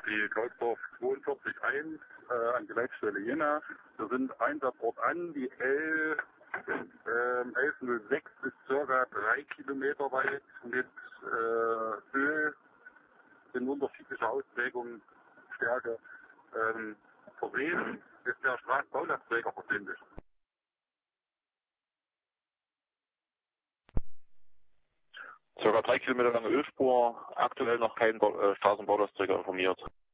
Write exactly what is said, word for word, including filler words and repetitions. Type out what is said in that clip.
die Kreuzberg zweiundvierzig eins äh, an die Leitstelle Jena. Wir sind Einsatzort an, die L ähm, elf null sechs ist circa drei Kilometer weit mit äh, Öl in unterschiedlicher Ausprägung, Stärke ähm, versehen. Ist der Straßenbaulastträger verbindlich. Circa drei Kilometer lange Ölspur, aktuell noch kein Ba- äh, Straßenbaulastträger informiert.